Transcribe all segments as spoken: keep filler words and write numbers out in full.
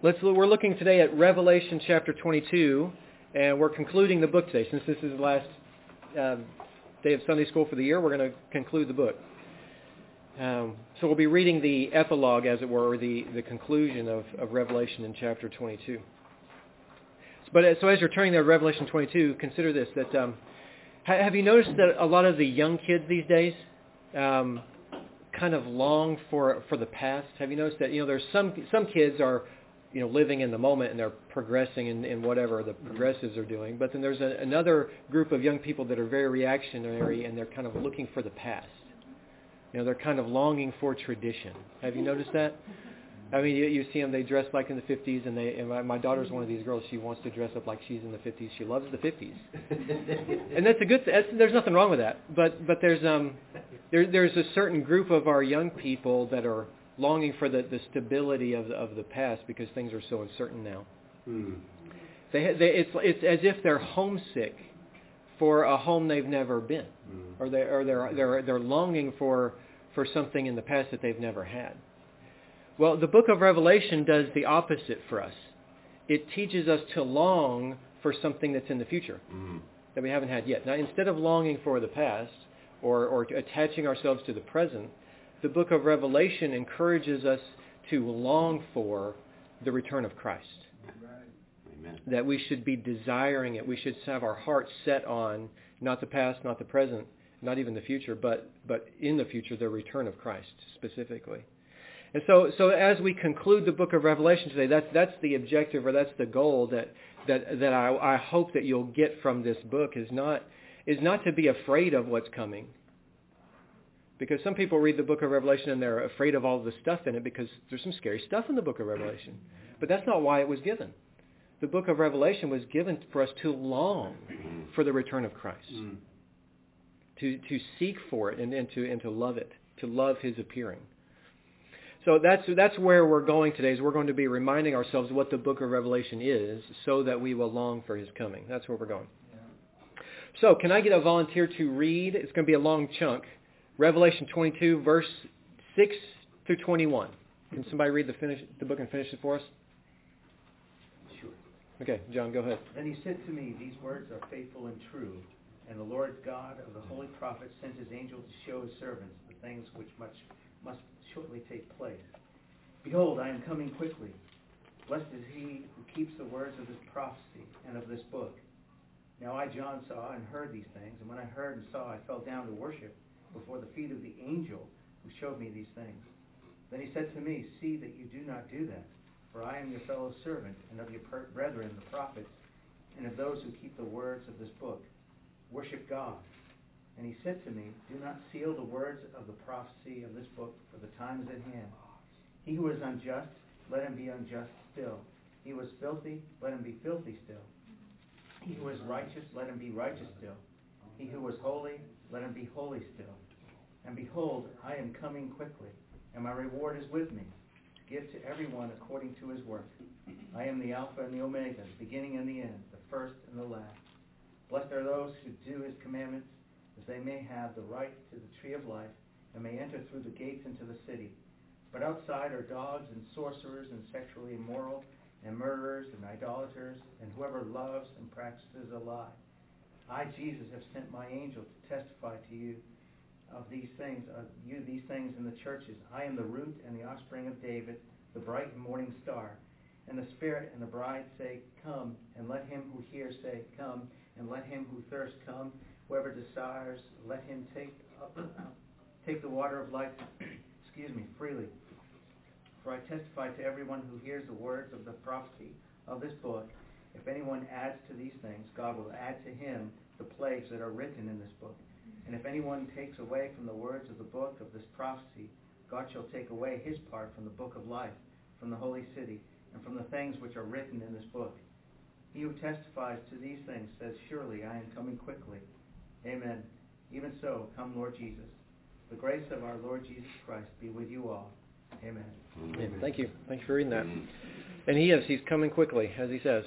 Let's, we're looking today at Revelation chapter twenty-two, and we're concluding the book today. Since this is the last uh, day of Sunday school for the year, we're going to conclude the book. Um, so we'll be reading the epilogue, as it were, or the, the conclusion of, of Revelation in chapter twenty-two. But uh, so as you're turning there to Revelation twenty-two, consider this, that um, ha- have you noticed that a lot of the young kids these days um, kind of long for for the past? Have you noticed that, you know, there's some some kids are, you know, living in the moment and they're progressing in, in whatever the progressives are doing. But then there's a, another group of young people that are very reactionary and they're kind of looking for the past. You know, they're kind of longing for tradition. Have you noticed that? I mean, you, you see them, they dress like in the fifties, and they. And my, my daughter's one of these girls, she wants to dress up like she's in the fifties. She loves the fifties. And that's a good thing. There's nothing wrong with that. But but there's um there there's a certain group of our young people that are longing for the, the stability of the, of the past because things are so uncertain now. Hmm. They, they, it's, it's as if they're homesick for a home they've never been, hmm. or they or they're they're they're longing for for something in the past that they've never had. Well, the book of Revelation does the opposite for us. It teaches us to long for something that's in the future, hmm. that we haven't had yet. Now, instead of longing for the past or or attaching ourselves to the present, the book of Revelation encourages us to long for the return of Christ. Amen. That we should be desiring it. We should have our hearts set on not the past, not the present, not even the future, but but in the future, the return of Christ specifically. And so, so as we conclude the book of Revelation today, that's that's the objective, or that's the goal that that that I, I hope that you'll get from this book is not is not to be afraid of what's coming. Because some people read the book of Revelation and they're afraid of all the stuff in it because there's some scary stuff in the book of Revelation. But that's not why it was given. The book of Revelation was given for us to long for the return of Christ. Mm. To to seek for it and, and to and to love it, to love his appearing. So that's that's where we're going today, is we're going to be reminding ourselves what the book of Revelation is so that we will long for his coming. That's where we're going. Yeah. So can I get a volunteer to read? It's going to be a long chunk. Revelation twenty-two, verse six through twenty-one. Can somebody read the finish the book and finish it for us? Sure. Okay, John, go ahead. Then he said to me, "These words are faithful and true, and the Lord God of the holy prophets sent his angel to show his servants the things which much must shortly take place. Behold, I am coming quickly. Blessed is he who keeps the words of this prophecy and of this book. Now I, John, saw and heard these things, and when I heard and saw, I fell down to worship before the feet of the angel who showed me these things. Then he said to me, see that you do not do that, for I am your fellow servant, and of your brethren the prophets, and of those who keep the words of this book. Worship God. And he said to me, do not seal the words of the prophecy of this book, for the time is at hand. He who is unjust, let him be unjust still. He who is filthy, let him be filthy still. He who is righteous, let him be righteous still. He who is holy, let him be holy still. And behold, I am coming quickly, and my reward is with me, to give to everyone according to his work. I am the Alpha and the Omega, the beginning and the end, the first and the last. Blessed are those who do his commandments, as they may have the right to the tree of life, and may enter through the gates into the city. But outside are dogs and sorcerers and sexually immoral, and murderers and idolaters, and whoever loves and practices a lie. I, Jesus, have sent my angel to testify to you of these things, of you these things in the churches. I am the root and the offspring of David, the bright morning star. And the Spirit and the bride say, come, and let him who hears say, come, and let him who thirsts come. Whoever desires, let him take up, take the water of life, excuse me, freely. For I testify to everyone who hears the words of the prophecy of this book. If anyone adds to these things, God will add to him the plagues that are written in this book. And if anyone takes away from the words of the book of this prophecy, God shall take away his part from the book of life, from the holy city, and from the things which are written in this book. He who testifies to these things says, surely I am coming quickly. Amen. Even so, come Lord Jesus. The grace of our Lord Jesus Christ be with you all. Amen. Amen. Thank you. Thank you for reading that. And he is. He's coming quickly, as he says.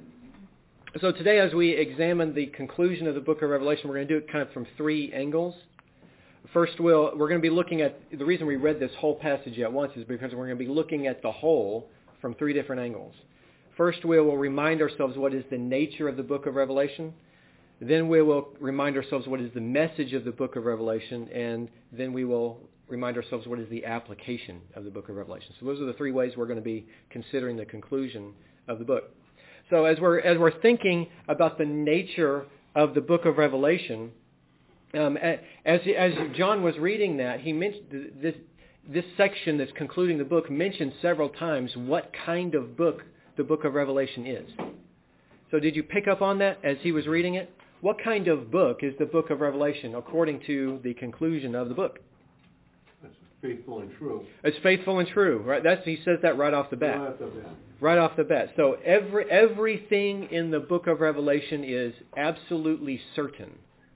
So today, as we examine the conclusion of the book of Revelation, we're going to do it kind of from three angles. First, we'll, we're going to be looking at, the reason we read this whole passage at once is because we're going to be looking at the whole from three different angles. First, we will remind ourselves what is the nature of the book of Revelation. Then we will remind ourselves what is the message of the book of Revelation. And then we will remind ourselves what is the application of the book of Revelation. So those are the three ways we're going to be considering the conclusion of the book. So as we're as we're thinking about the nature of the book of Revelation, um, as as John was reading that, he mentioned this this section that's concluding the book mentioned several times what kind of book the book of Revelation is. So did you pick up on that as he was reading it? What kind of book is the book of Revelation according to the conclusion of the book? It's faithful and true. It's faithful and true, right? That's he says that right off the bat. Right off the bat. Right off the bat. So every everything in the book of Revelation is absolutely certain.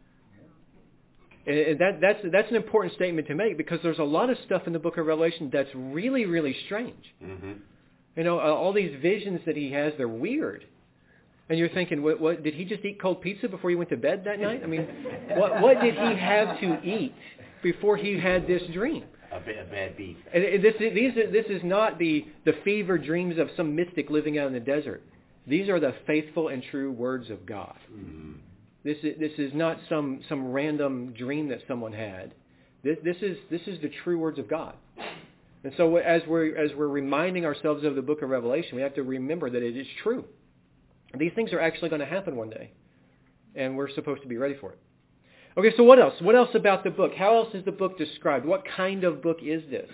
And that that's that's an important statement to make because there's a lot of stuff in the book of Revelation that's really, really strange. Mm-hmm. You know, all these visions that he has, they're weird. And you're thinking, what, what did he just eat cold pizza before he went to bed that night? I mean, what what did he have to eat before he had this dream? A, ba- a bad beef. And this, these are, this is not the, the fever dreams of some mystic living out in the desert. These are the faithful and true words of God. Mm-hmm. This is this is not some, some random dream that someone had. This this is this is the true words of God. And so as we're as we're reminding ourselves of the book of Revelation, we have to remember that it is true. These things are actually going to happen one day, and we're supposed to be ready for it. Okay, so what else? What else about the book? How else is the book described? What kind of book is this?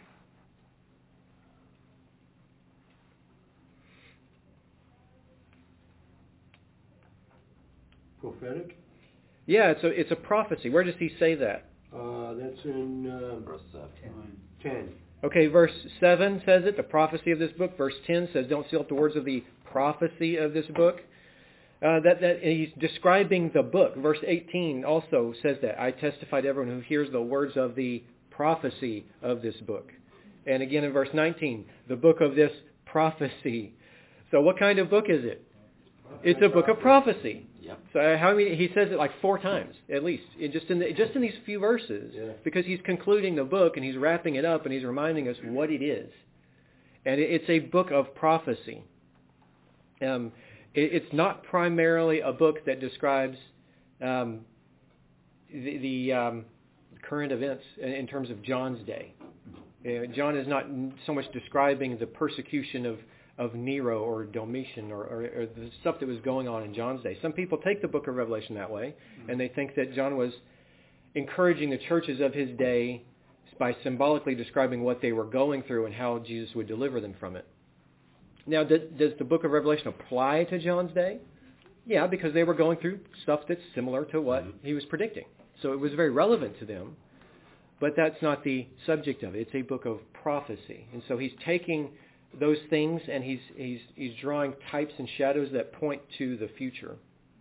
Prophetic? Yeah, it's a it's a prophecy. Where does he say that? Uh, that's in uh, Verse seven. ten. Okay, verse seven says it, the prophecy of this book. Verse ten says, don't seal up the words of the prophecy of this book. Uh, that that he's describing the book. Verse eighteen also says that. I testify to everyone who hears the words of the prophecy of this book. And again in verse nineteen, the book of this prophecy. So what kind of book is it? It's a book of prophecy. Yep. So how many? He says it like four times at least, in just in the, just in these few verses, Yeah. because he's concluding the book and he's wrapping it up and he's reminding us what it is, and it, it's a book of prophecy. Um, it, it's not primarily a book that describes um, the, the um, current events in, in terms of John's day. Uh, John is not so much describing the persecution of. of Nero or Domitian or, or, or the stuff that was going on in John's day. Some people take the book of Revelation that way, mm-hmm. and they think that John was encouraging the churches of his day by symbolically describing what they were going through and how Jesus would deliver them from it. Now, does, does the book of Revelation apply to John's day? Yeah, because they were going through stuff that's similar to what mm-hmm. he was predicting. So it was very relevant to them, but that's not the subject of it. It's a book of prophecy. And so he's taking those things, and he's he's he's drawing types and shadows that point to the future.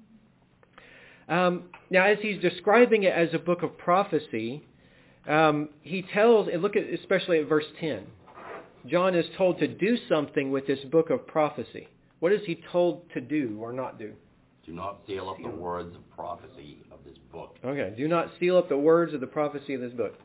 Um, now, as he's describing it as a book of prophecy, um, he tells, and look at especially at verse ten. John is told to do something with this book of prophecy. What is he told to do or not do? Do not seal up the words of prophecy of this book. Okay, do not seal up the words of the prophecy of this book.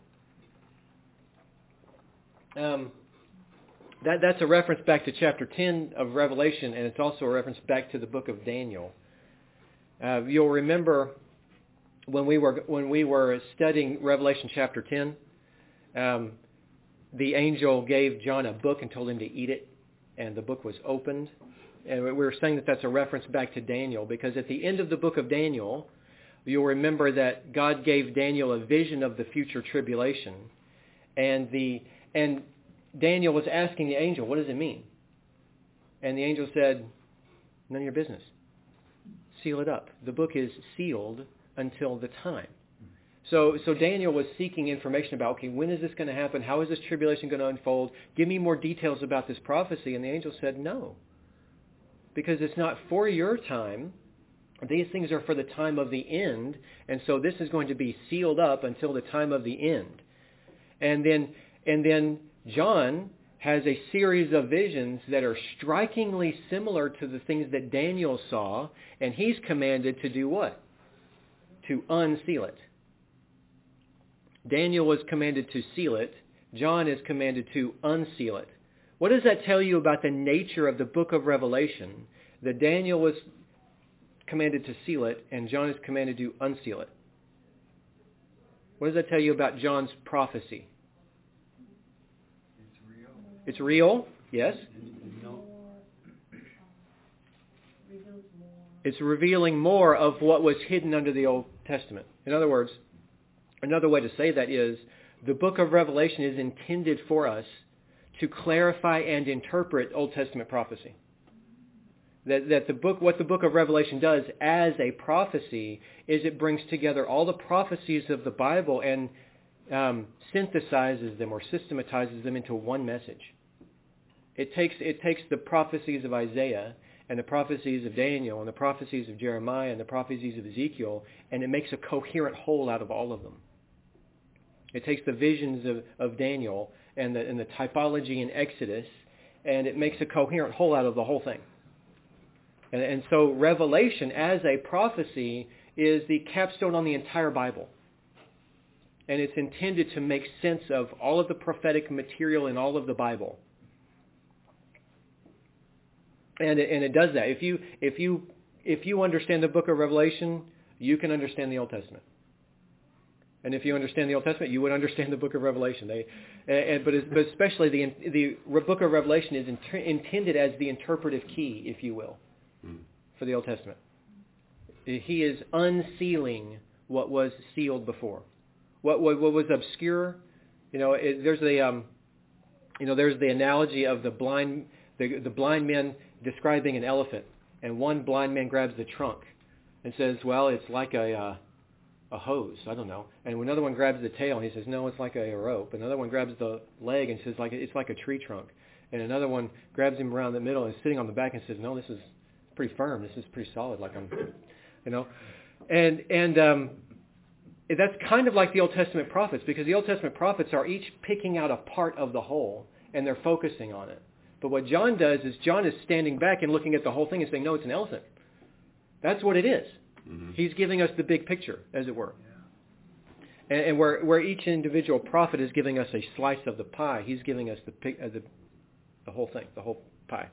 Um. That, that's a reference back to chapter ten of Revelation, and it's also a reference back to the book of Daniel. Uh, you'll remember when we were when we were studying Revelation chapter ten, um, the angel gave John a book and told him to eat it, and the book was opened. And we were saying that that's a reference back to Daniel, because at the end of the book of Daniel, you'll remember that God gave Daniel a vision of the future tribulation, and the and Daniel was asking the angel, what does it mean? And the angel said, none of your business. Seal it up. The book is sealed until the time. So so Daniel was seeking information about, okay, when is this going to happen? How is this tribulation going to unfold? Give me more details about this prophecy. And the angel said, no. Because it's not for your time. These things are for the time of the end. And so this is going to be sealed up until the time of the end. And then and then John has a series of visions that are strikingly similar to the things that Daniel saw, and he's commanded to do what? To unseal it. Daniel was commanded to seal it. John is commanded to unseal it. What does that tell you about the nature of the book of Revelation, that Daniel was commanded to seal it and John is commanded to unseal it? What does that tell you about John's prophecy? It's real. It's real, yes. It's revealing more of what was hidden under the Old Testament. In other words, another way to say that is the book of Revelation is intended for us to clarify and interpret Old Testament prophecy. That, that the book, what the book of Revelation does as a prophecy is it brings together all the prophecies of the Bible and um, synthesizes them or systematizes them into one message. It takes, it takes the prophecies of Isaiah and the prophecies of Daniel and the prophecies of Jeremiah and the prophecies of Ezekiel, and it makes a coherent whole out of all of them. It takes the visions of, of Daniel and the, and the typology in Exodus, and it makes a coherent whole out of the whole thing. And, and so Revelation as a prophecy is the capstone on the entire Bible. And it's intended to make sense of all of the prophetic material in all of the Bible. And it, and it does that. If you if you if you understand the book of Revelation, you can understand the Old Testament. And if you understand the Old Testament, you would understand the book of Revelation. They, and, but, but especially the the book of Revelation is inter, intended as the interpretive key, if you will, mm. for the Old Testament. He is unsealing what was sealed before, what what, what was obscure. You know, it, there's the um, you know, there's the analogy of the blind the the blind men describing an elephant, and one blind man grabs the trunk and says, "Well, it's like a." Uh, a hose, I don't know. And another one grabs the tail and he says, no, it's like a rope. Another one grabs the leg and says, like it's like a tree trunk. And another one grabs him around the middle and is sitting on the back and says, no, this is pretty firm. This is pretty solid, like I'm, you know. And and um, that's kind of like the Old Testament prophets, because the Old Testament prophets are each picking out a part of the whole and they're focusing on it. But what John does is John is standing back and looking at the whole thing and saying, no, it's an elephant. That's what it is. Mm-hmm. He's giving us the big picture, as it were. Yeah. And, and where where each individual prophet is giving us a slice of the pie, he's giving us the uh, the, the whole thing, the whole pie.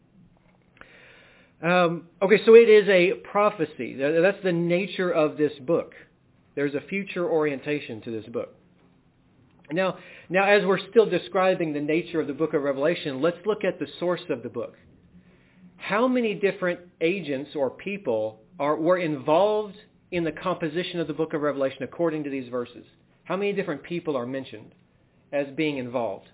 Um, okay, so it is a prophecy. That's the nature of this book. There's a future orientation to this book. Now, now, as we're still describing the nature of the book of Revelation, let's look at the source of the book. How many different agents or people are were involved in the composition of the book of Revelation according to these verses? How many different people are mentioned as being involved?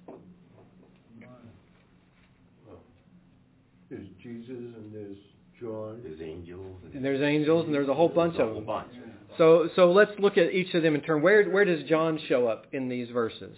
Well, there's Jesus and there's John. There's angels. And, and there's angels and there's a whole bunch there's of them. A whole bunch. So so let's look at each of them in turn. Where where does John show up in these verses?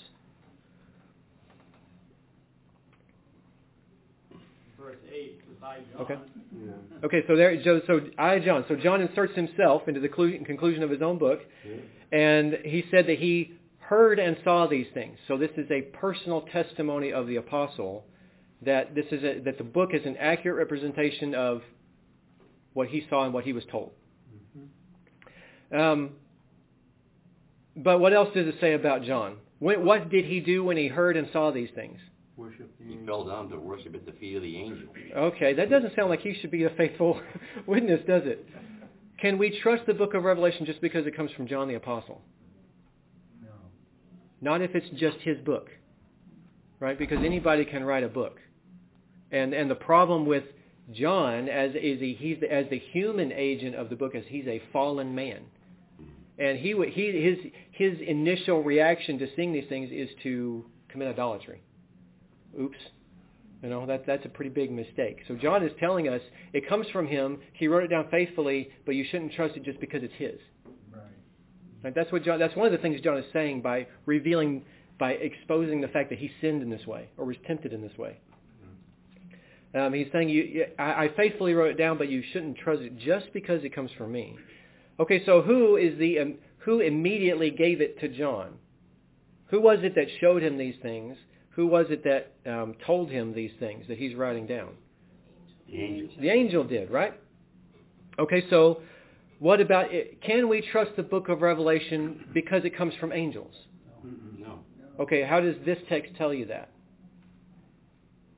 Verse eight, beside John. Okay. Yeah. Okay, so there, so, so I, John. So John inserts himself into the conclusion of his own book, yeah. And he said that he heard and saw these things. So this is a personal testimony of the apostle that this is a, that the book is an accurate representation of what he saw and what he was told. Mm-hmm. Um, but what else does it say about John? What, what did he do when he heard and saw these things? Worship the he fell down to worship at the feet of the angel. Okay, that doesn't sound like he should be a faithful witness, does it? Can we trust the book of Revelation just because it comes from John the Apostle? No. Not if it's just his book, right? Because anybody can write a book. And and the problem with John as is he, he's the, as the human agent of the book is he's a fallen man. And he he his his initial reaction to seeing these things is to commit idolatry. Oops. You know, that, that's a pretty big mistake. So John is telling us it comes from him. He wrote it down faithfully, but you shouldn't trust it just because it's his. Right. Right? That's what John. That's one of the things John is saying by revealing, by exposing the fact that he sinned in this way or was tempted in this way. Um, he's saying, you, I, I faithfully wrote it down, but you shouldn't trust it just because it comes from me. Okay, so who is the um, who immediately gave it to John? Who was it that showed him these things? Who was it that um, told him these things that he's writing down? The angel. The angel did, right? Okay, so what about it? Can we trust the book of Revelation because it comes from angels? No. Okay, how does this text tell you that?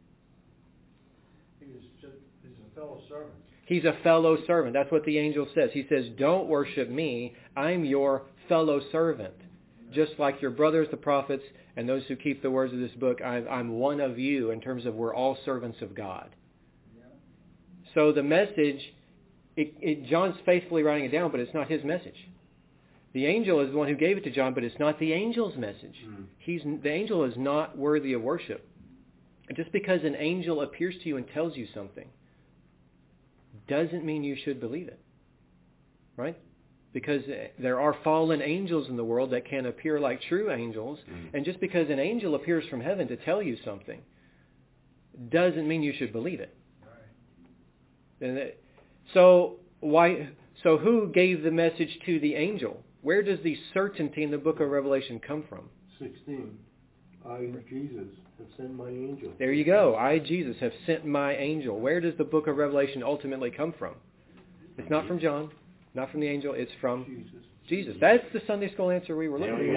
He's just, he's a fellow servant. He's a fellow servant. That's what the angel says. He says, don't worship me. I'm your fellow servant. Just like your brothers, the prophets, and those who keep the words of this book, I'm, I'm one of you in terms of we're all servants of God. Yeah. So the message, it, it, John's faithfully writing it down, but it's not his message. The angel is the one who gave it to John, but it's not the angel's message. Mm. He's, the angel is not worthy of worship. And just because an angel appears to you and tells you something doesn't mean you should believe it. Right? Because there are fallen angels in the world that can appear like true angels. Mm. And just because an angel appears from heaven to tell you something doesn't mean you should believe it. Right. And it, so why? So who gave the message to the angel? Where does the certainty in the book of Revelation come from? sixteen. I, Jesus, have sent my angel. There you go. I, Jesus, have sent my angel. Where does the book of Revelation ultimately come from? It's not from John. Not from the angel, it's from Jesus. Jesus. That's the Sunday school answer we were looking for.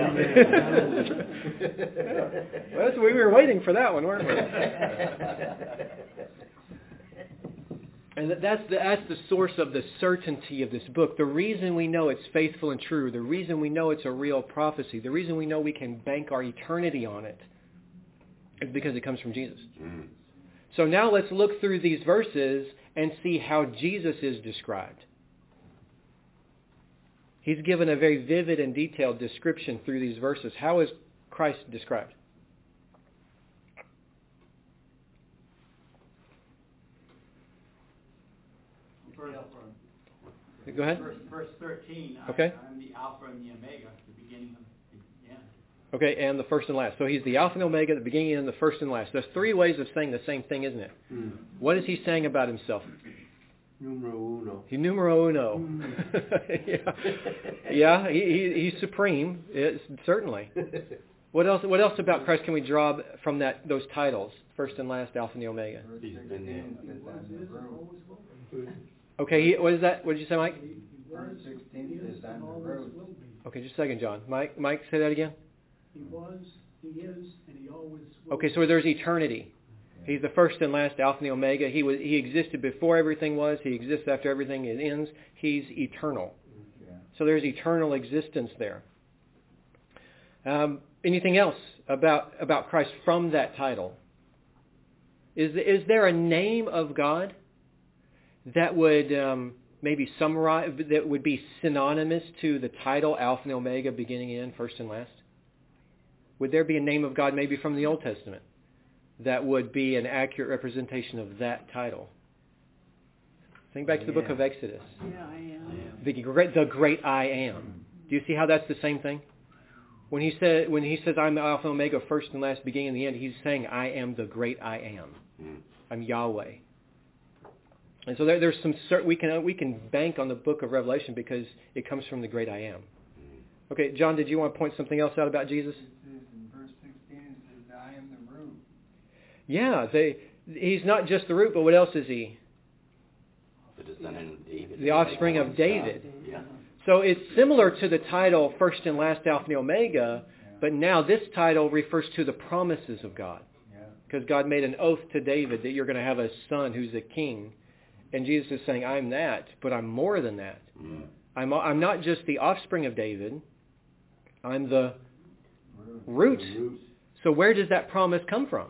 Well, that's, we were waiting for that one, weren't we? And that's the, that's the source of the certainty of this book. The reason we know it's faithful and true, the reason we know it's a real prophecy, the reason we know we can bank our eternity on it is because it comes from Jesus. Mm. So now let's look through these verses and see how Jesus is described. He's given a very vivid and detailed description through these verses. How is Christ described? Go ahead. Verse, verse thirteen. Okay. I, I'm the Alpha and the Omega, the beginning and the end. Okay, and the first and last. So he's the Alpha and Omega, the beginning and the first and last. There's three ways of saying the same thing, isn't it? Mm. What is he saying about himself? Numero uno. He numero uno. yeah, yeah. He, he, he's supreme, it's, certainly. What else? What else about Christ can we draw from that those titles, first and last, Alpha and the Omega? He's been there. Okay. He, what is that? What did you say, Mike? Verse sixteen says, "I'm the road." Okay, just a second, John. Mike, Mike, say that again. He was, he is, and he always will. Okay, so there's eternity. He's the first and last, Alpha and the Omega. He was. He existed before everything was. He exists after everything ends. He's eternal. Yeah. So there's eternal existence there. Um, anything else about about Christ from that title? Is is there a name of God that would um, maybe summarize, that would be synonymous to the title Alpha and Omega, beginning and end, first and last? Would there be a name of God maybe from the Old Testament that would be an accurate representation of that title? Think back to the book of Exodus. Yeah, I am. The great, the great I am. Do you see how that's the same thing? When he said, when he says, "I'm Alpha and Omega, first and last, beginning and the end," he's saying, "I am the great I am. I'm Yahweh." And so there, there's some we can we can bank on the book of Revelation because it comes from the great I am. Okay, John, did you want to point something else out about Jesus? In verse sixteen, it says, "I am the root." Yeah, they, he's not just the root, but what else is he? The descendant of David. The offspring of David. Yeah. So it's similar to the title First and Last, Alpha and Omega, but now this title refers to the promises of God. Because God made an oath to David that you're going to have a son who's a king. And Jesus is saying, I'm that, but I'm more than that. Mm. I'm, I'm not just the offspring of David. I'm the root. root. So where does that promise come from?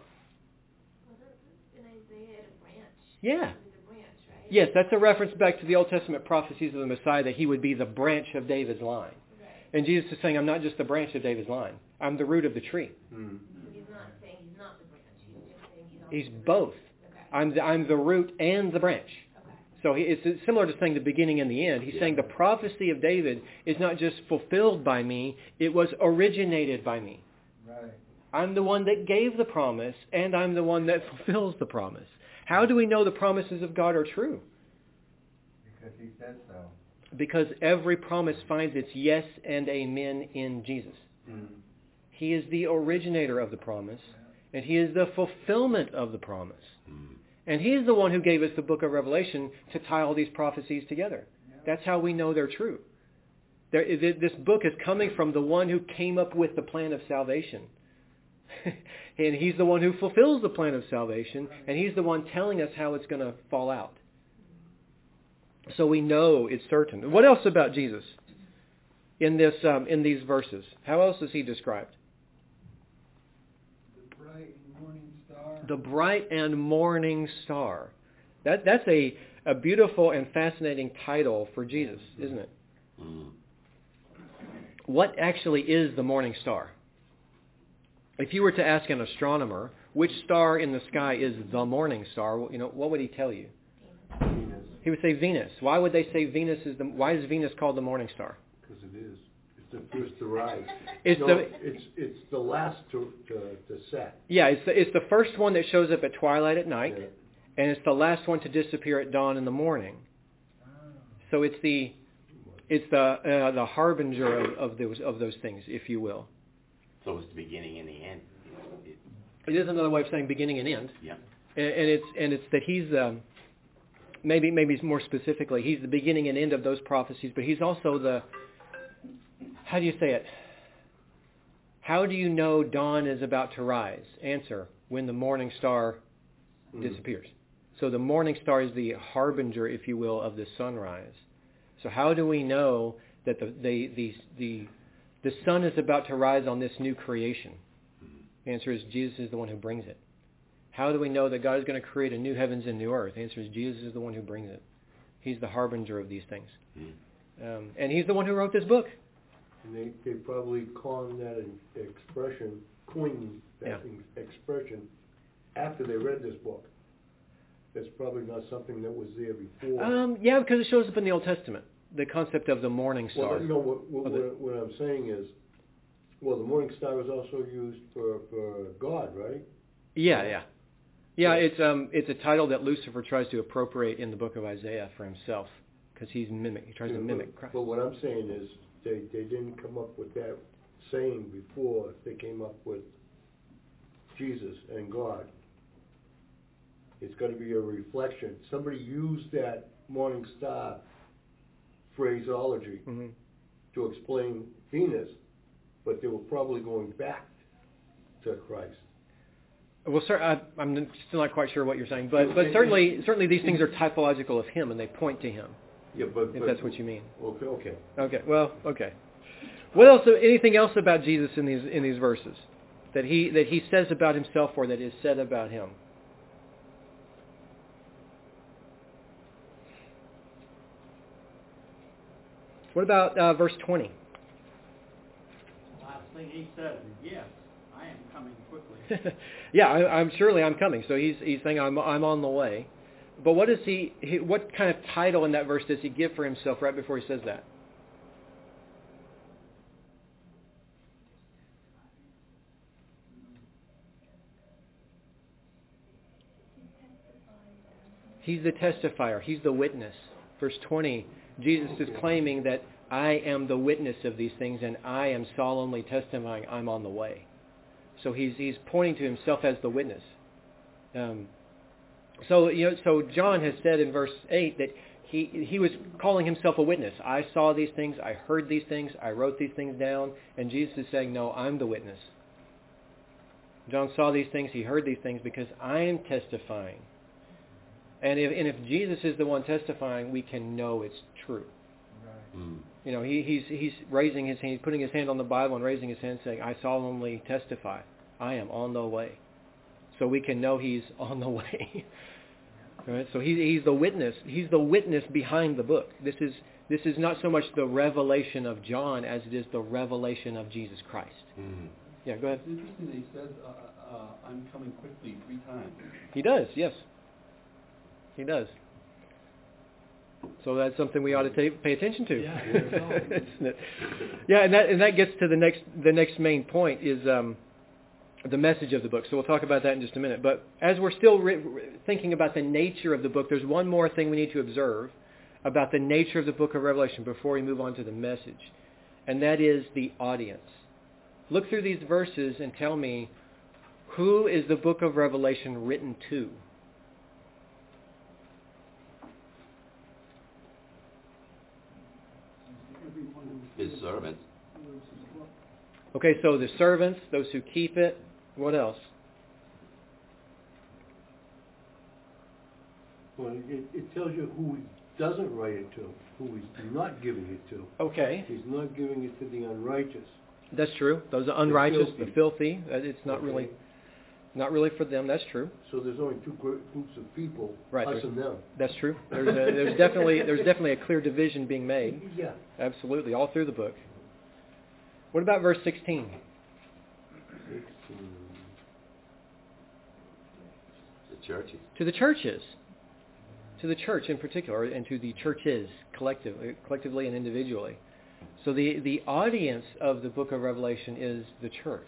In Isaiah, a branch. Yeah. Right? Yes, that's a reference back to the Old Testament prophecies of the Messiah, that he would be the branch of David's line. Right. And Jesus is saying, I'm not just the branch of David's line. I'm the root of the tree. Mm. He's not saying he's not the branch. He's just saying he's, he's both. Okay. I'm, the, I'm the root and the branch. Okay. So he, it's similar to saying the beginning and the end. He's yeah. saying the prophecy of David is not just fulfilled by me, it was originated by me. Right. I'm the one that gave the promise, and I'm the one that fulfills the promise. How do we know the promises of God are true? Because he said so. Because every promise finds its yes and amen in Jesus. Mm. He is the originator of the promise, yeah. and he is the fulfillment of the promise. Mm. And he is the one who gave us the book of Revelation to tie all these prophecies together. Yeah. That's how we know they're true. There, this book is coming from the one who came up with the plan of salvation. And He's the one who fulfills the plan of salvation, and He's the one telling us how it's going to fall out. So we know it's certain. What else about Jesus in this um, in these verses? How else is He described? The bright and morning star. The bright and morning star. That that's a, a beautiful and fascinating title for Jesus, isn't it? Mm. What actually is the morning star? If you were to ask an astronomer which star in the sky is the morning star, you know, what would he tell you? Venus, He would say Venus. Why would they say Venus is the? Why is Venus called the morning star? because it is. It's the first to rise. It's no, the it's it's the last to to, to set. yeah. It's the it's the first one that shows up at twilight at night, Yeah. and it's the last one to disappear at dawn in the morning. So it's the it's the uh, the harbinger of, of those of those things, if you will. So it's the beginning and the end. It, It is another way of saying beginning and end, yeah. and, and it's and it's that he's um, maybe maybe more specifically he's the beginning and end of those prophecies, but he's also the how do you say it? How do you know dawn is about to rise? Answer: when the morning star Mm. disappears. So the morning star is the harbinger, if you will, of the sunrise. So how do we know that the the the the, the sun is about to rise on this new creation? The answer is Jesus is the one who brings it. How do we know that God is going to create a new heavens and new earth? The answer is Jesus is the one who brings it. He's the harbinger of these things. Mm. Um, and he's the one who wrote this book. And they, they probably coined that in- expression, coined that Yeah. in- expression after they read this book. That's probably not something that was there before. Um, yeah, because it shows up in the Old Testament, the concept of the morning star. Well, no, what, what, Of the- what, what I'm saying is, well, the morning star is also used for, for God, right? Yeah, yeah. Yeah, Yeah. it's um, it's a title that Lucifer tries to appropriate in the book of Isaiah for himself, because he's mimic. He tries to Yeah, mimic but, Christ. but what I'm saying is, they, they didn't come up with that saying before they came up with Jesus and God. It's got to be a reflection. Somebody used that morning star phraseology hmm to explain Venus, but they were probably going back to Christ. Well, sir, I, I'm still not quite sure what you're saying, but but certainly certainly these things are typological of him, and they point to him. Yeah, but, If but that's what you mean. Okay, okay. Okay. Well, okay. What else? Anything else about Jesus in these in these verses that he that he says about himself or that is said about him? What about uh, verse twenty? The last thing he said, yes, I am coming quickly. Yeah, I, I'm surely I'm coming. So he's he's saying I'm I'm on the way. But what does he, he? What kind of title in that verse does he give for himself right before he says that? He's the testifier. He's the witness. Verse twenty, Jesus is claiming that I am the witness of these things and I am solemnly testifying I'm on the way. So he's he's pointing to himself as the witness. Um, so you know, so John has said in verse eight that he he was calling himself a witness. I saw these things, I heard these things, I wrote these things down, and Jesus is saying, no, I'm the witness. John saw these things, he heard these things because I am testifying. And if, and if Jesus is the one testifying, we can know it's true. Right. Mm. You know, he, he's he's raising his hand, he's putting his hand on the Bible and raising his hand, saying, "I solemnly testify, I am on the way." So we can know he's on the way. Right? So he, he's the witness. He's the witness behind the book. This is this is not so much the revelation of John as it is the revelation of Jesus Christ. Mm. Yeah, go ahead. It's interesting that he says, uh, uh, I'm coming quickly three times. He does, yes. He does. So that's something we ought to ta- pay attention to. Yeah, yeah. Isn't it? Yeah, and that and that gets to the next the next main point is um, the message of the book. So we'll talk about that in just a minute. But as we're still re- re- thinking about the nature of the book, there's one more thing we need to observe about the nature of the book of Revelation before we move on to the message, and that is the audience. Look through these verses and tell me, who is the book of Revelation written to? Everyone who His servants. reads his book. Okay, so the servants, those who keep it, What else? Well, it, it tells you who he doesn't write it to, who he's not giving it to. Okay. He's not giving it to the unrighteous. That's true. Those are unrighteous, filthy. the filthy. Uh, It's not Okay. really, not really for them. That's true. So there's only two gr- groups of people, Right, us there's- and them. That's true. There's, a, there's definitely there's definitely a clear division being made. Yeah. Absolutely, all through the book. What about verse sixteen? Sixteen. The churches. To the churches, to the church in particular, and to the churches collectively, collectively and individually. So the the audience of the book of Revelation is the church.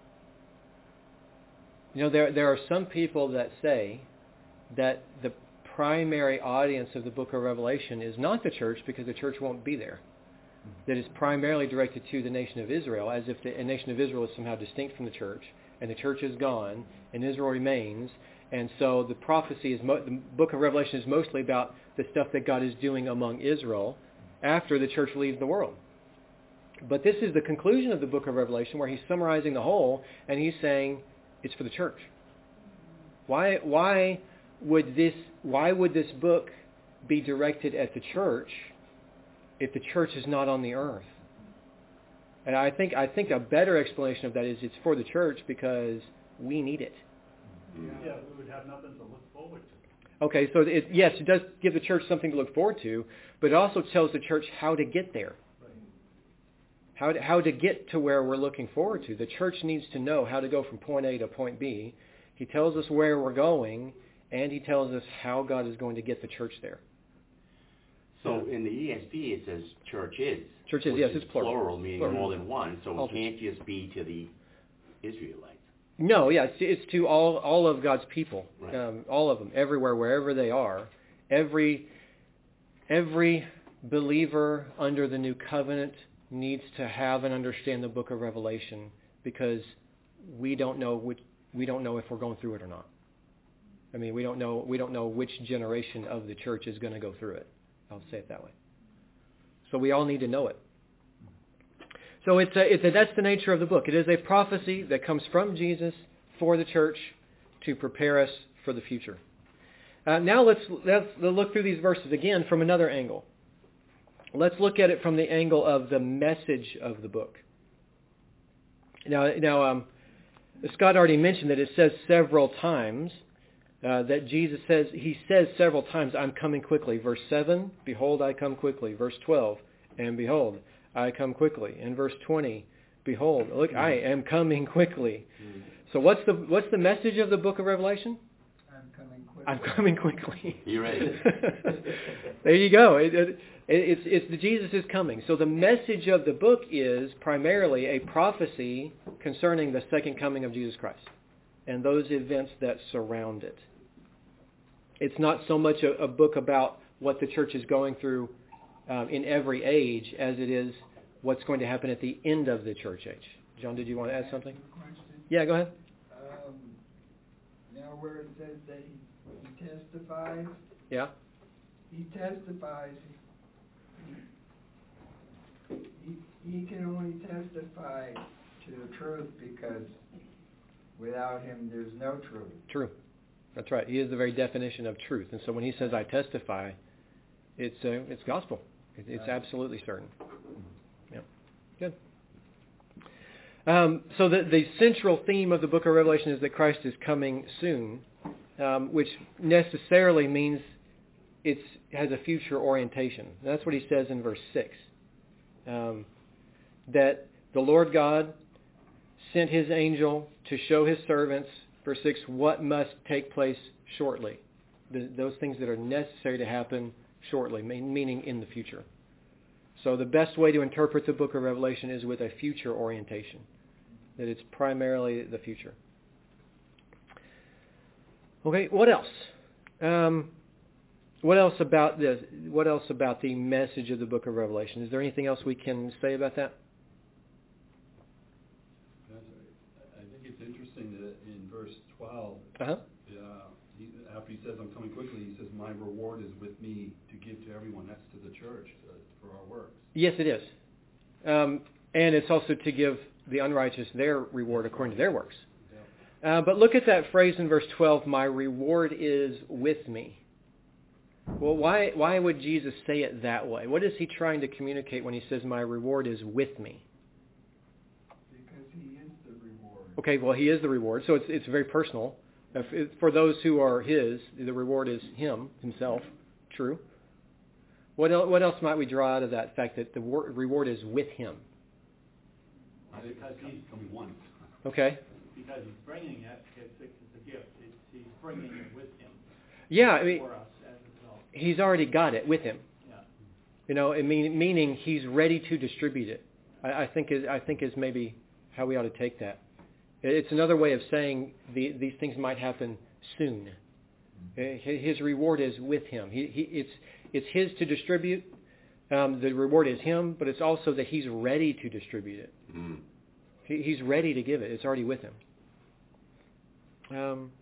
You know, there there are some people that say that the primary audience of the book of Revelation is not the church because the church won't be there. That is primarily directed to the nation of Israel, as if the nation of Israel is somehow distinct from the church, and the church is gone, and Israel remains. And so the prophecy is, mo- the book of Revelation is mostly about the stuff that God is doing among Israel after the church leaves the world. But this is the conclusion of the book of Revelation, where he's summarizing the whole, and he's saying it's for the church. Why? Why would this? Why would this book be directed at the church if the church is not on the earth? And I think I think a better explanation of that is it's for the church because we need it. Yeah, we would have nothing to look forward to. Okay, so it, yes, it does give the church something to look forward to, but it also tells the church how to get there. How to, how to get to where we're looking forward to. The church needs to know how to go from point A to point B. He tells us where we're going, and he tells us how God is going to get the church there. So in the E S V it says churches. Churches, which yes, is it's plural. plural, meaning Plural. more than one. So All it can't just be to the Israelites. No, yeah, it's, it's to all all of God's people, Right. um, all of them, everywhere, wherever they are. Every every believer under the new covenant needs to have and understand the book of Revelation, because we don't know which, we don't know if we're going through it or not. I mean, we don't know we don't know which generation of the church is going to go through it. I'll say it that way. So we all need to know it. So it's a, it's a, that's the nature of the book. It is a prophecy that comes from Jesus for the church to prepare us for the future. Uh, now let's, let's look through these verses again from another angle. Let's look at it from the angle of the message of the book. Now, now um, Scott already mentioned that it says several times uh, that Jesus says, he says several times, I'm coming quickly. Verse seven, behold, I come quickly. Verse twelve, and behold, I come quickly. In verse twenty, behold, look, I am coming quickly. Mm-hmm. So what's the what's the message of the book of Revelation? I'm coming quickly. I'm coming quickly. You ready? There you go. It, it, it's it's the Jesus is coming. So the message of the book is primarily a prophecy concerning the second coming of Jesus Christ and those events that surround it. It's not so much a, a book about what the church is going through Um, in every age as it is what's going to happen at the end of the church age. John, did you want to add something? Question. Yeah, go ahead. Um, now where it says that he, he testifies, Yeah. he testifies, he, he can only testify to the truth because without him there's no truth. True. That's right. He is the very definition of truth. And so when he says, I testify, it's uh, it's gospel. It, it's absolutely certain. Yeah. Good. Um, so the, the central theme of the book of Revelation is that Christ is coming soon, um, which necessarily means it has a future orientation. That's what he says in verse six. Um, that the Lord God sent his angel to show his servants, verse six, what must take place shortly. The, those things that are necessary to happen shortly, meaning in the future. So the best way to interpret the book of Revelation is with a future orientation, that it's primarily the future. Okay, what else? Um, what else about the what else about the message of the book of Revelation? Is there anything else we can say about that? I think it's interesting that in verse twelve, Uh-huh. uh, he, after he says, I'm coming quickly, he says, my reward is with me to give to everyone. That's to the church, uh, for our works. Yes, it is. Um, and it's also to give the unrighteous their reward according to their works. Uh, but look at that phrase in verse twelve, my reward is with me. Well, why why would Jesus say it that way? What is he trying to communicate when he says, my reward is with me? Because he is the reward. Okay, well, he is the reward, so it's it's very personal. If, for those who are his, the reward is him, himself. True. What else, what else might we draw out of that fact that the reward is with him? Because he's coming once. Okay. Because he's bringing it, it's, it's a gift. It's, he's bringing it with him. Yeah, I mean, for us as a result. He's already got it with him. Yeah. You know, it mean, meaning he's ready to distribute it. I, I think is I think is maybe how we ought to take that. It's another way of saying the, these things might happen soon. His reward is with him. He, he, it's it's his to distribute. Um, the reward is him, but it's also that he's ready to distribute it. Mm. He, he's ready to give it. It's already with him. Um,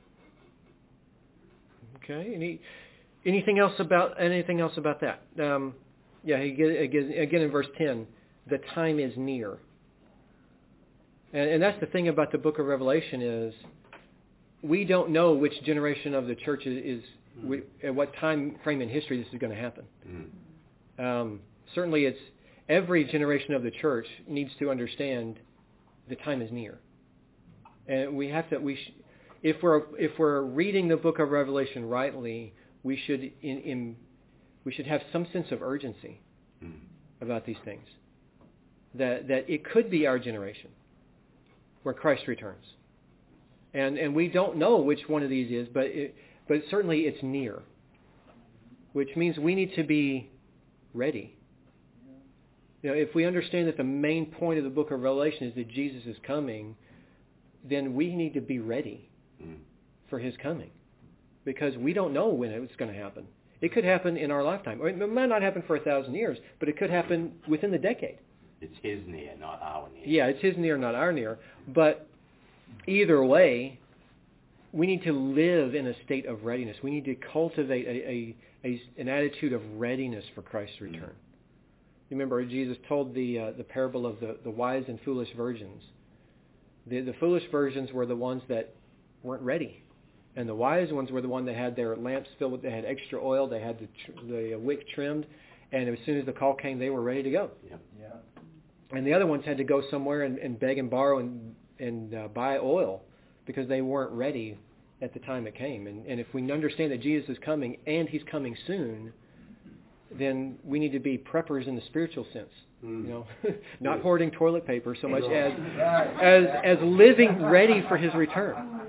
okay. Any anything else about anything else about that? Um, yeah. He, again, again in verse ten, the time is near. And, and that's the thing about the book of Revelation is we don't know which generation of the church is, is mm. at what time frame in history this is going to happen. Mm. Um, certainly, it's every generation of the church needs to understand the time is near, and we have to. We, sh- if we're if we're reading the book of Revelation rightly, we should in, in we should have some sense of urgency mm. about these things. That that it could be our generation where Christ returns. And and we don't know which one of these is, but it, but certainly it's near, which means we need to be ready. You know, if we understand that the main point of the book of Revelation is that Jesus is coming, then we need to be ready mm. for his coming, because we don't know when it's going to happen. It could happen in our lifetime. Or it might not happen for a thousand years, but it could happen within the decade. It's his near, not our near. Yeah, it's his near, not our near. But either way, we need to live in a state of readiness. We need to cultivate a, a, a an attitude of readiness for Christ's return. Mm-hmm. You remember Jesus told the uh, the parable of the, the wise and foolish virgins. The the foolish virgins were the ones that weren't ready, and the wise ones were the ones that had their lamps filled with, they had extra oil, they had the tr- the wick trimmed, and as soon as the call came, they were ready to go. Yep. Yeah. And the other ones had to go somewhere and, and beg and borrow and and uh, buy oil because they weren't ready at the time it came. And, and if we understand that Jesus is coming and he's coming soon, then we need to be preppers in the spiritual sense. Mm. You know, not hoarding toilet paper so much as as as living ready for his return.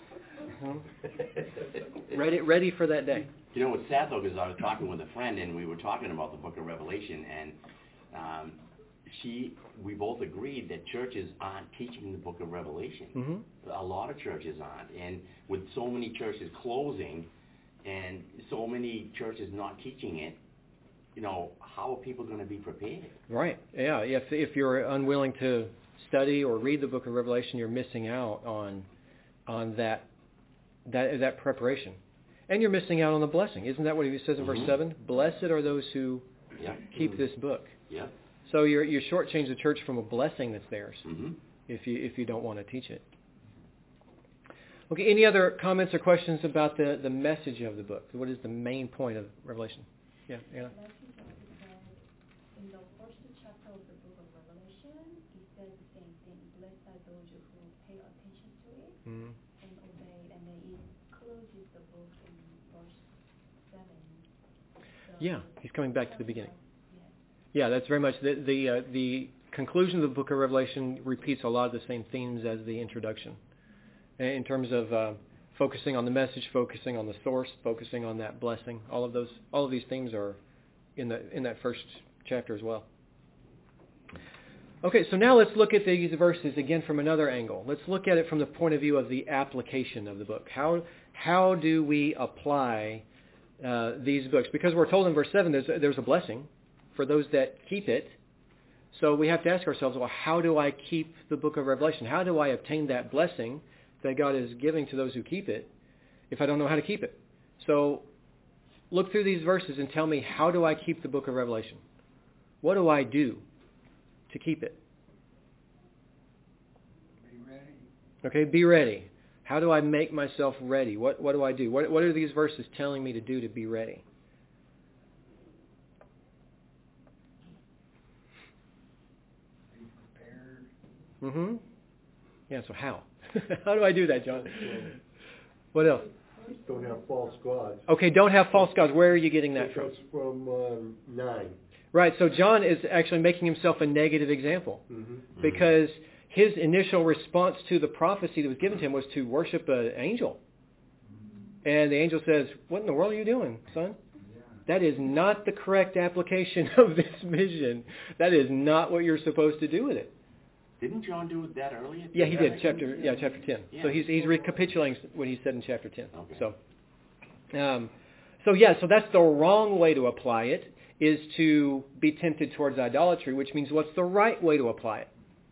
Ready ready for that day. You know what's sad though, because I was talking with a friend and we were talking about the book of Revelation, and um, she, we both agreed that churches aren't teaching the book of Revelation. Mm-hmm. A lot of churches aren't. And with so many churches closing and so many churches not teaching it, you know, how are people going to be prepared? Right. Yeah. If if you're unwilling to study or read the book of Revelation, you're missing out on on that that that preparation. And you're missing out on the blessing. Isn't that what he says in mm-hmm. verse seven? Blessed are those who yeah. keep mm-hmm. this book. Yeah. So you're you're shortchanging the church from a blessing that's theirs mm-hmm. if you if you don't want to teach it. Okay, any other comments or questions about the, the message of the book? What is the main point of Revelation? Yeah, Anna? In the first chapter of the book of Revelation, it says the same thing. Blessed are those who pay attention to it mm-hmm. and obey. And then it closes the book in verse seven. So yeah, he's coming back to the beginning. Yeah, that's very much the the, uh, the conclusion of the book of Revelation repeats a lot of the same themes as the introduction, in terms of uh, focusing on the message, focusing on the source, focusing on that blessing. All of those, all of these themes are in the in that first chapter as well. Okay, so now let's look at these verses again from another angle. Let's look at it from the point of view of the application of the book. How how do we apply uh, these books? Because we're told in verse seven there's there's a blessing for those that keep it. So we have to ask ourselves, well, how do I keep the book of Revelation? How do I obtain that blessing that God is giving to those who keep it if I don't know how to keep it? So look through these verses and tell me, how do I keep the book of Revelation? What do I do to keep it? Be ready. Okay, be ready. How do I make myself ready? What what do I do? What what are these verses telling me to do to be ready? Be prepared. Mm-hmm. Yeah, so how? How do I do that, John? What else? Don't have false gods. Okay, don't have false gods. Where are you getting that from? That's from um, nine. Right, so John is actually making himself a negative example. Mm-hmm. Because his initial response to the prophecy that was given to him was to worship an angel. And the angel says, what in the world are you doing, son? That is not the correct application of this vision. That is not what you're supposed to do with it. Didn't John do that earlier? Yeah, he did. Chapter yeah, chapter ten. Yeah. So he's he's recapitulating what he said in chapter ten. Okay. So, um, so yeah, so that's the wrong way to apply it, is to be tempted towards idolatry, which means what's the right way to apply it?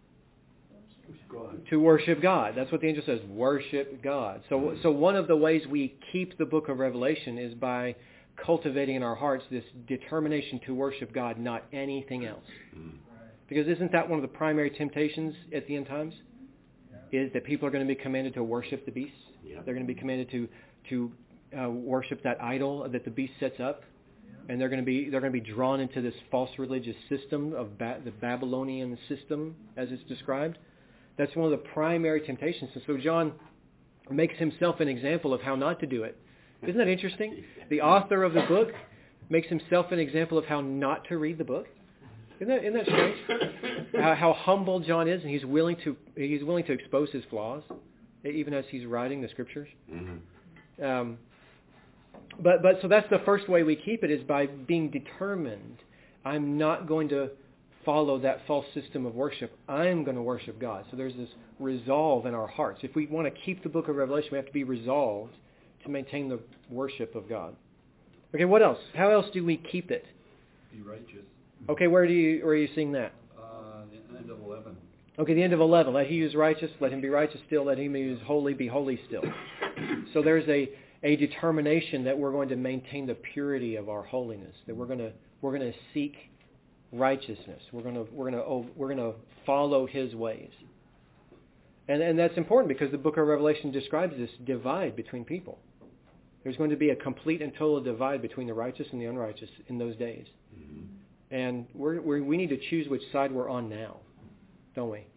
God. To worship God. That's what the angel says. Worship God. So, so one of the ways we keep the book of Revelation is by cultivating in our hearts this determination to worship God, not anything else. Mm. Because isn't that one of the primary temptations at the end times? Yeah. Is that people are going to be commanded to worship the beast. Yeah. They're going to be commanded to to uh, worship that idol that the beast sets up, Yeah. and they're going to be they're going to be drawn into this false religious system of ba- the Babylonian system, as it's described. That's one of the primary temptations. And so John makes himself an example of how not to do it. Isn't that interesting? The author of the book makes himself an example of how not to read the book. Isn't that, isn't that strange? how, how humble John is, and he's willing to he's willing to expose his flaws, even as he's writing the scriptures. Mm-hmm. Um, but but so that's the first way we keep it, is by being determined. I'm not going to follow that false system of worship. I'm going to worship God. So there's this resolve in our hearts. If we want to keep the book of Revelation, we have to be resolved to maintain the worship of God. Okay, what else? How else do we keep it? Be righteous. Okay, where do you where are you seeing that? Uh, the end of eleven. Okay, the end of eleven. Let he who is righteous, let him be righteous still. Let him who is holy be holy still. So there's a, a determination that we're going to maintain the purity of our holiness. That we're going to we're going to seek righteousness. We're going to we're going to we're going to follow His ways. And and that's important because the book of Revelation describes this divide between people. There's going to be a complete and total divide between the righteous and the unrighteous in those days. Mm-hmm. And we're, we're, we need to choose which side we're on now, don't we?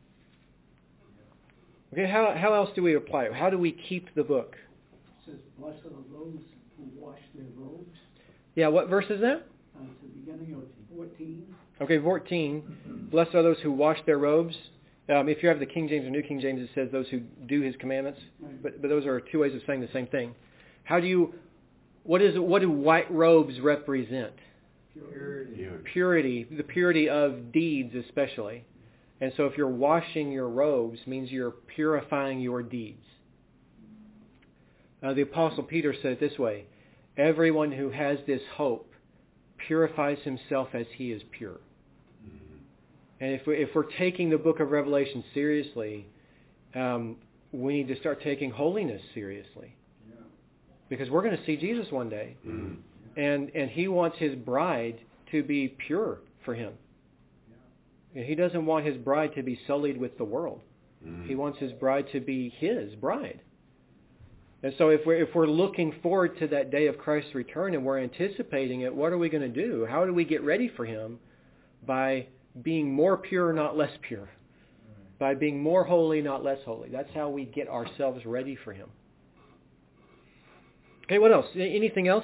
Okay, how how else do we apply it? How do we keep the book? It says, blessed are those who wash their robes. Yeah, what verse is that? Uh, it's the beginning of fourteen. Okay, fourteen. Blessed are those who wash their robes. Um, if you have the King James or New King James, it says those who do His commandments. Right. But but those are two ways of saying the same thing. How do you? What is what do white robes represent? Purity. Purity. Purity, the purity of deeds especially. And so if you're washing your robes, means you're purifying your deeds. Uh, the Apostle Peter said it this way: everyone who has this hope purifies himself as he is pure. Mm-hmm. And if, we, if we're taking the book of Revelation seriously, um, we need to start taking holiness seriously. Yeah. Because we're going to see Jesus one day. Mm-hmm. And and He wants His bride to be pure for Him. And He doesn't want His bride to be sullied with the world. Mm-hmm. He wants His bride to be His bride. And so if we're, if we're looking forward to that day of Christ's return and we're anticipating it, what are we going to do? How do we get ready for Him? By being more pure, not less pure. By being more holy, not less holy. That's how we get ourselves ready for Him. Okay, what else? Anything else?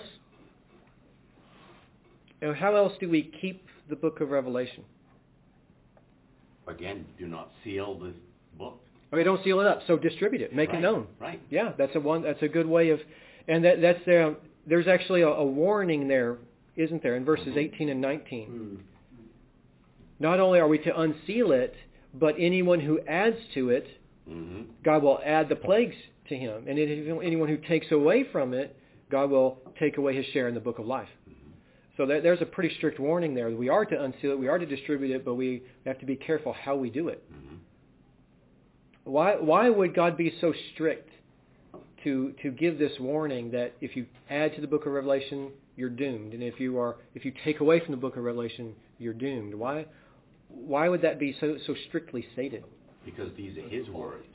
How else do we keep the book of Revelation? Again, do not seal this book. Okay, don't seal it up. So distribute it. Make Right, it known. Right. Yeah, that's a one. That's a good way of, and that that's there. There's actually a, a warning there, isn't there, in verses eighteen and nineteen? Mm. Not only are we to unseal it, but anyone who adds to it, Mm-hmm. God will add the plagues to him, and anyone who takes away from it, God will take away his share in the book of life. So there, there's a pretty strict warning there. We are to unseal it, we are to distribute it, but we have to be careful how we do it. Mm-hmm. Why why would God be so strict to to give this warning that if you add to the book of Revelation, you're doomed, and if you are if you take away from the book of Revelation, you're doomed? Why why would that be so so strictly stated? Because these are His words.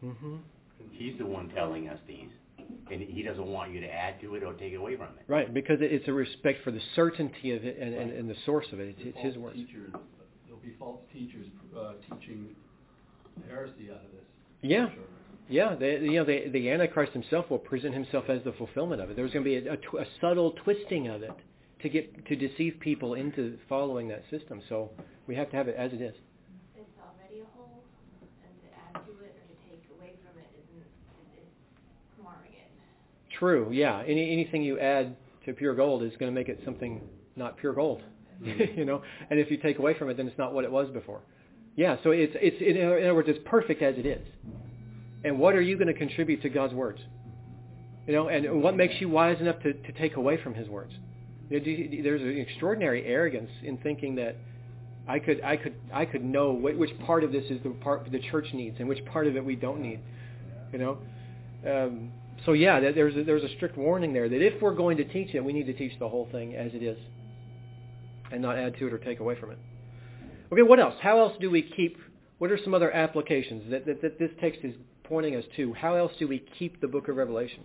Mm-hmm. He's the one telling us these. And he doesn't want you to add to it or take away from it. Right, because it's a respect for the certainty of it and, and, and the source of it. It's, it's His words. Teachers, there'll be false teachers uh, teaching heresy out of this. Yeah. Sure. Yeah, they, you know, the, the Antichrist himself will present himself as the fulfillment of it. There's going to be a, a, tw- a subtle twisting of it to get to deceive people into following that system. So we have to have it as it is. It's already a whole, and to add to it or to take away from it isn't, is marring it. True, yeah. Any anything you add to pure gold is going to make it something not pure gold, you know. And if you take away from it, then it's not what it was before. Yeah. So it's it's in other words, it's perfect as it is. And what are you going to contribute to God's words? You know, and what makes you wise enough to, to take away from His words? You know, do you, there's an extraordinary arrogance in thinking that I could I could I could know which, which part of this is the part the church needs and which part of it we don't need. You know. Um, So yeah, there's a, there's a strict warning there that if we're going to teach it, we need to teach the whole thing as it is and not add to it or take away from it. Okay, what else? How else do we keep, what are some other applications that, that, that this text is pointing us to? How else do we keep the book of Revelation?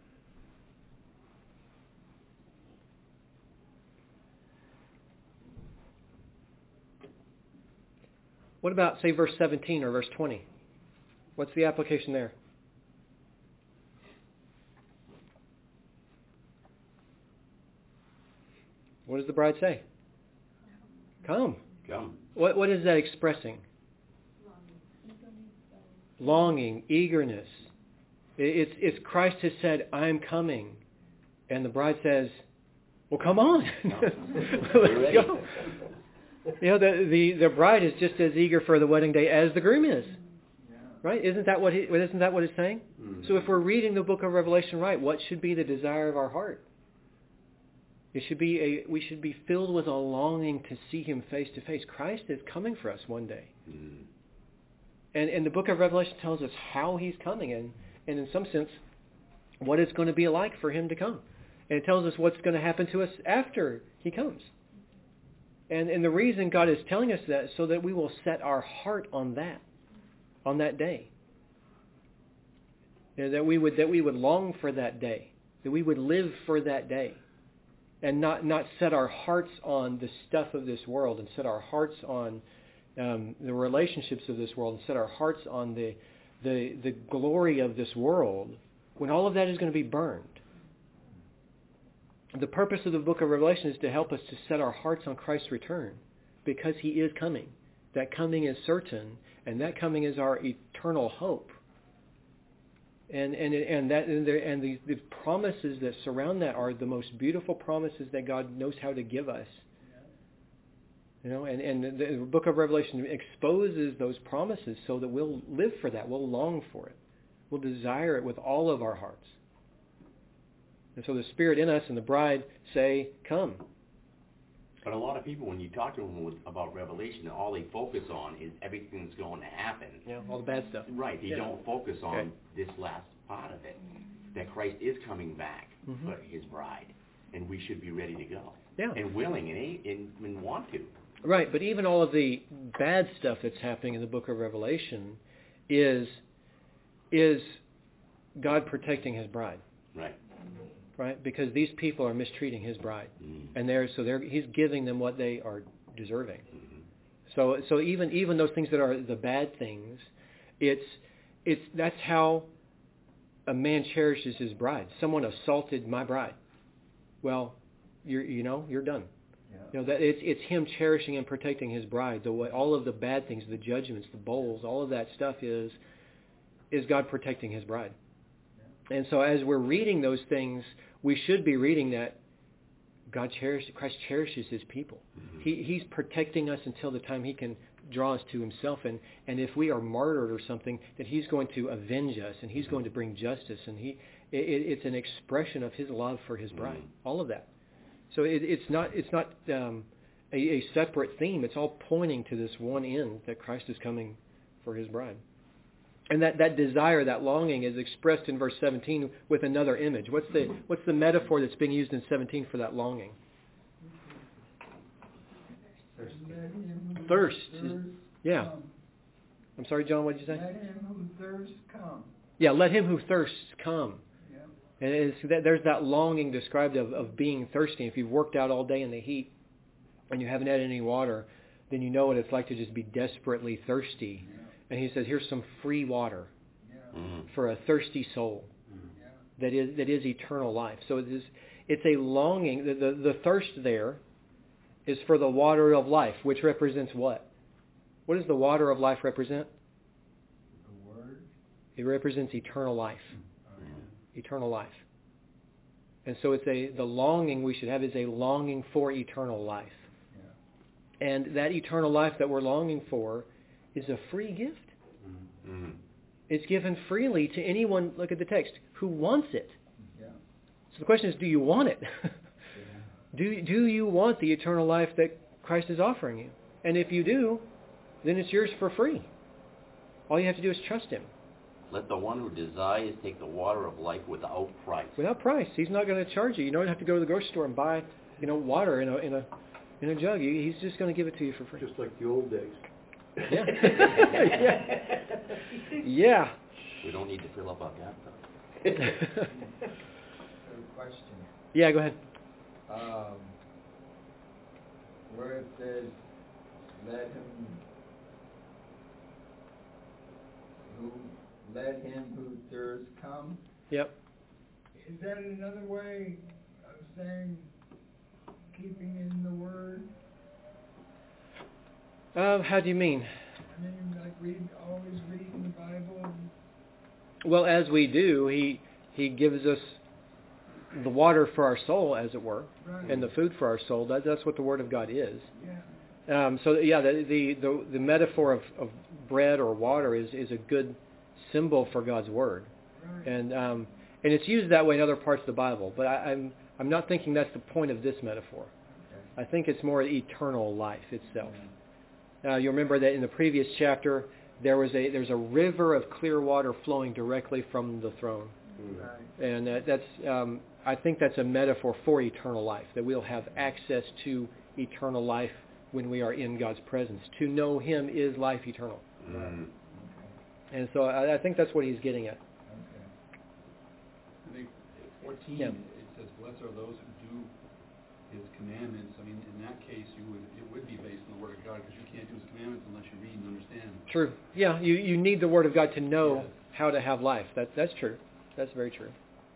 What about, say, verse seventeen or verse twenty? What's the application there? What does the bride say? Come. Come. What what is that expressing? Longing, eagerness. It's it's Christ has said, "I'm coming," and the bride says, "Well, come on, let's go." You know, the, the the bride is just as eager for the wedding day as the groom is, right? Isn't that what he, isn't that what it's saying? Mm-hmm. So if we're reading the book of Revelation right, what should be the desire of our heart? It should be a we should be filled with a longing to see Him face to face. Christ is coming for us one day. Mm-hmm. And, and the book of Revelation tells us how He's coming, and, and in some sense, what it's going to be like for Him to come. And it tells us what's going to happen to us after He comes. And, and the reason God is telling us that is so that we will set our heart on that, on that day. You know, that we would that we would long for that day, that we would live for that day, and not, not set our hearts on the stuff of this world, and set our hearts on Um, the relationships of this world, and set our hearts on the, the the glory of this world, when all of that is going to be burned. The purpose of the book of Revelation is to help us to set our hearts on Christ's return, because He is coming. That coming is certain, and that coming is our eternal hope. And and and that and, the, and the, the promises that surround that are the most beautiful promises that God knows how to give us. You know, and, and the book of Revelation exposes those promises so that we'll live for that. We'll long for it. We'll desire it with all of our hearts. And so the Spirit in us and the bride say, come. But a lot of people, when you talk to them with, about Revelation, all they focus on is everything that's going to happen. Yeah, all the bad stuff. Right. They yeah. don't focus on okay. this last part of it, that Christ is coming back mm-hmm. for His bride, and we should be ready to go. Yeah. And willing and, and, and want to. Right, but even all of the bad stuff that's happening in the book of Revelation is is God protecting His bride. Right. Right, because these people are mistreating His bride, mm-hmm. and they're so they're He's giving them what they are deserving. Mm-hmm. So so even even those things that are the bad things, it's it's that's how a man cherishes his bride. Someone assaulted my bride. Well, you're you know you're done. You know that it's it's Him cherishing and protecting His bride. The way, all of the bad things, the judgments, the bowls, all of that stuff is is God protecting His bride. Yeah. And so as we're reading those things, we should be reading that God cherishes, Christ cherishes His people. Mm-hmm. He He's protecting us until the time He can draw us to Himself. And, and if we are martyred or something, that He's going to avenge us and He's mm-hmm. going to bring justice. And He it, it's an expression of His love for His bride. Mm-hmm. All of that. So it, it's not it's not um, a, a separate theme. It's all pointing to this one end, that Christ is coming for His bride. And that, that desire, that longing is expressed in verse seventeen with another image. What's the what's the metaphor that's being used in seventeen for that longing? Thirst. Thirst. Is, yeah. I'm sorry, John, what did you say? Let him who thirsts come. Yeah, let him who thirsts come. Yeah. And it's that, there's that longing described of, of being thirsty. If you've worked out all day in the heat and you haven't had any water, then you know what it's like to just be desperately thirsty. Yeah. And he says, here's some free water Yeah. Mm. for a thirsty soul Yeah. that is that is eternal life. So it is, it's a longing. The, the, the thirst there is for the water of life, which represents what? What does the water of life represent? The Word. It represents eternal life. Oh, yeah. Eternal life. And so it's a the longing we should have is a longing for eternal life. Yeah. And that eternal life that we're longing for is a free gift. Mm. It's given freely to anyone, look at the text, who wants it. Yeah. So the question is, do you want it? Yeah. do, do you want the eternal life that Christ is offering you? And if you do, then it's yours for free. All you have to do is trust him. Let the one who desires take the water of life without price. Without price. He's not going to charge you. You don't have to go to the grocery store and buy, you know, water in a in a in a jug. He's just going to give it to you for free. Just like the old days. Yeah. yeah. Yeah. We don't need to fill up our bathtub. So, question. Yeah, go ahead. Um, where it says, let him who let him who thirsts come. Yep. Is that another way of saying keeping in the Word? Uh, how do you mean? I mean, like read, always reading the Bible. Well, as we do, he he gives us the water for our soul, as it were, Right. and the food for our soul. That, that's what the Word of God is. Yeah. Um, so yeah, the the, the, the metaphor of, of bread or water is, is a good symbol for God's Word, Right. and um, and it's used that way in other parts of the Bible. But I, I'm I'm not thinking that's the point of this metaphor. Okay. I think it's more eternal life itself. Uh, you remember that in the previous chapter there was a there's a river of clear water flowing directly from the throne, Right. and uh, that's um, I think that's a metaphor for eternal life, that we'll have access to eternal life when we are in God's presence. To know Him is life eternal, Mm. Okay. and so I, I think that's what he's getting at. Okay. I think fourteen, Yeah. it says, blessed are those who do his commandments. I mean, in that case, you would it would be based on the Word of God, because you can't do his commandments unless you read and understand. True. Yeah, you, you need the Word of God to know Yes. how to have life. That that's true. That's very true.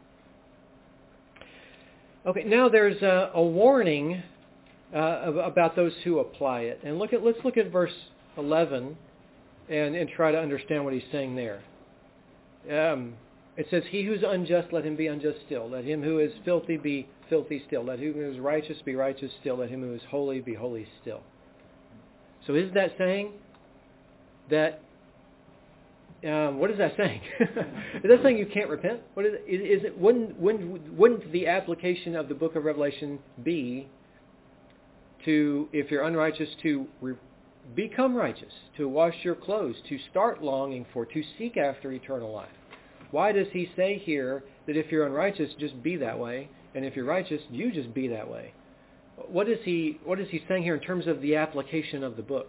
Okay, now there's a, a warning uh, ab- about those who apply it, and look at let's look at verse eleven, and and try to understand what he's saying there. Um, it says, "He who's unjust, let him be unjust still. Let him who is filthy be filthy still. Let him who is righteous be righteous still. Let him who is holy be holy still." So is that saying that? Um, what is that saying? Is that saying you can't repent? What is it? Is, is it wouldn't, wouldn't wouldn't the application of the book of Revelation be to, if you're unrighteous, to re- become righteous, to wash your clothes, to start longing for, to seek after eternal life? Why does he say here that if you're unrighteous, just be that way, and if you're righteous, you just be that way? What is he What is he saying here in terms of the application of the book?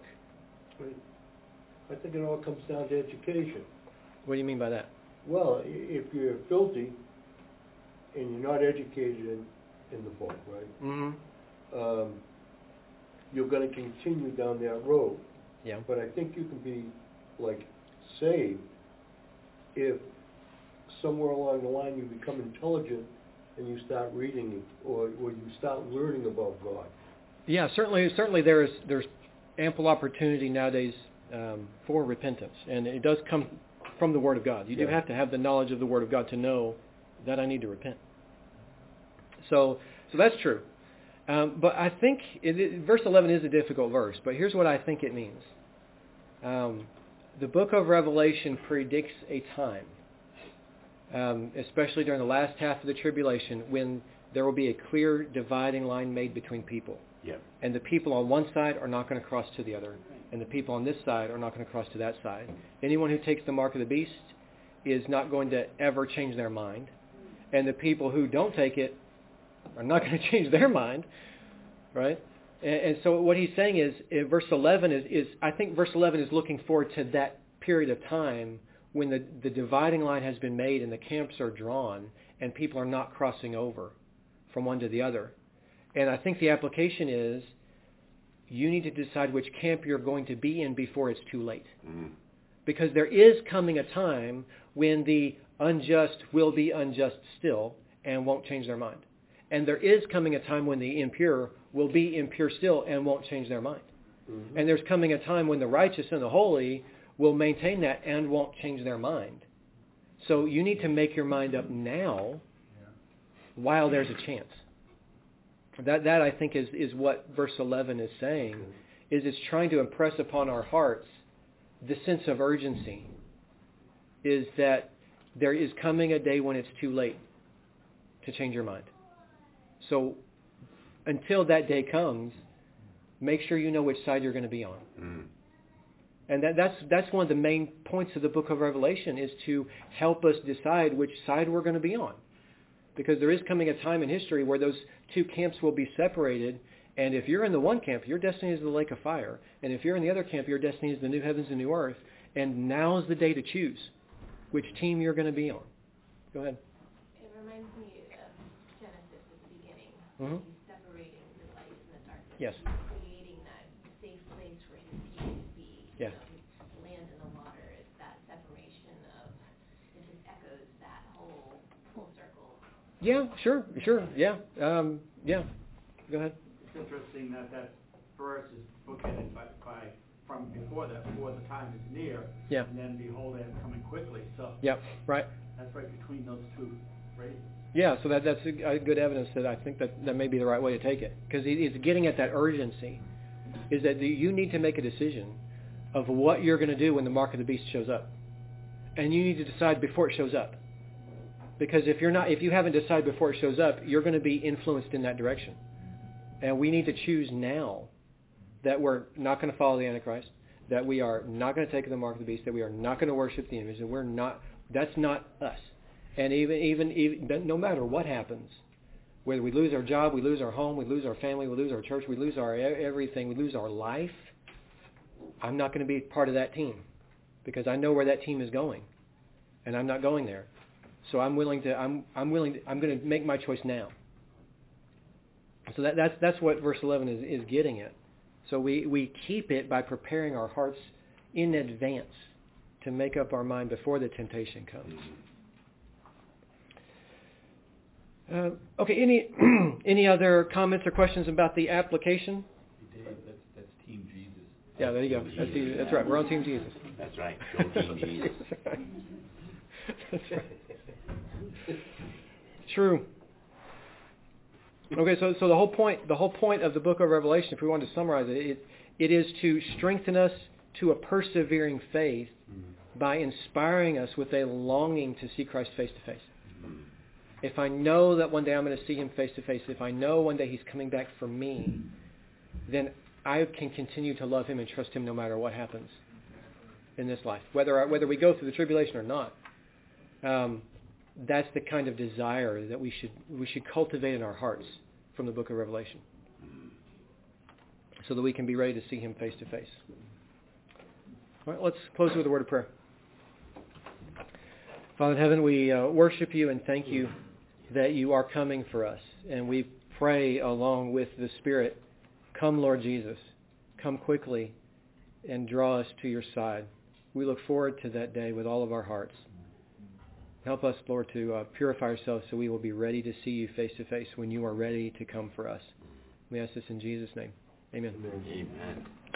I think it all comes down to education. What do you mean by that? Well, i- if you're filthy and you're not educated in, in the book, right, Mm-hmm. um, you're going to continue down that road. Yeah. But I think you can be, like, saved if somewhere along the line you become intelligent and you start reading it, or, or you start learning about God. Yeah, certainly. Certainly, there is there's ample opportunity nowadays um, for repentance, and it does come from the Word of God. You do Yeah. have to have the knowledge of the Word of God to know that I need to repent. So, so that's true. Um, but I think it, it, verse eleven is a difficult verse. But here's what I think it means. Um, the book of Revelation predicts a time, um, especially during the last half of the tribulation, when there will be a clear dividing line made between people. Yep. And the people on one side are not going to cross to the other. And the people on this side are not going to cross to that side. Anyone who takes the mark of the beast is not going to ever change their mind. And the people who don't take it are not going to change their mind. Right? And, and so what he's saying is, in verse eleven is, is, I think verse eleven is looking forward to that period of time when the, the dividing line has been made and the camps are drawn and people are not crossing over from one to the other. And I think the application is you need to decide which camp you're going to be in before it's too late. Mm-hmm. Because there is coming a time when the unjust will be unjust still and won't change their mind. And there is coming a time when the impure will be impure still and won't change their mind. Mm-hmm. And there's coming a time when the righteous and the holy will maintain that and won't change their mind. So you need to make your mind up now while there's a chance. That, that I think, is, is what verse eleven is saying, is it's trying to impress upon our hearts the sense of urgency, is that there is coming a day when it's too late to change your mind. So until that day comes, make sure you know which side you're going to be on. Mm. And that, that's that's one of the main points of the book of Revelation, is to help us decide which side we're going to be on. Because there is coming a time in history where those two camps will be separated, and if you're in the one camp, your destiny is the lake of fire. And if you're in the other camp, your destiny is the new heavens and new earth. And now is the day to choose which team you're going to be on. Go ahead. It reminds me of Genesis at the beginning. Mm-hmm. He's separating the light and the darkness. Yes. Creating that safe place for his people to be. Yeah. You know, the land and the water. It's that separation of, it just echoes that whole full circle. Yeah, sure, sure, yeah, um, yeah. Go ahead. It's interesting that that verse is bookended by, by from before that, before the time is near. Yeah. And then behold, I am coming quickly. So. Yep. Right. That's right between those two phrases. Yeah. So that that's a, a good evidence that I think that that may be the right way to take it, because it's getting at that urgency, is that you need to make a decision of what you're going to do when the mark of the beast shows up, and you need to decide before it shows up. Because if you're not, if you haven't decided before it shows up, you're going to be influenced in that direction. And we need to choose now that we're not going to follow the Antichrist, that we are not going to take the mark of the beast, that we are not going to worship the image, and we're not. That's not us. And even even even no matter what happens, whether we lose our job, we lose our home, we lose our family, we lose our church, we lose our everything, we lose our life, I'm not going to be part of that team, because I know where that team is going, and I'm not going there. So I'm willing to. I'm. I'm willing. To, I'm going to make my choice now. So that, that's that's what verse eleven is, is getting at. So we, we keep it by preparing our hearts in advance to make up our mind before the temptation comes. Uh, okay. Any any other comments or questions about the application? Dave, that's that's Team Jesus. Yeah. There you go. That's, the, that's right. We're on Team Jesus. That's right. Go Team Jesus. That's right. That's right. True. Okay, so so the whole point the whole point of the book of Revelation, if we want to summarize it, it, it is to strengthen us to a persevering faith mm-hmm. by inspiring us with a longing to see Christ face to face. Mm-hmm. If I know that one day I'm going to see him face to face, if I know one day he's coming back for me, then I can continue to love him and trust him no matter what happens in this life, whether I, whether we go through the tribulation or not. Um, that's the kind of desire that we should we should cultivate in our hearts from the book of Revelation, so that we can be ready to see him face to face. All right, let's close with a word of prayer. Father in heaven, we uh, worship you and thank you that you are coming for us, and we pray along with the Spirit, come Lord Jesus, come quickly and draw us to your side. We look forward to that day with all of our hearts. Help us, Lord, to uh, purify ourselves so we will be ready to see you face to face when you are ready to come for us. We ask this in Jesus' name. Amen. Amen.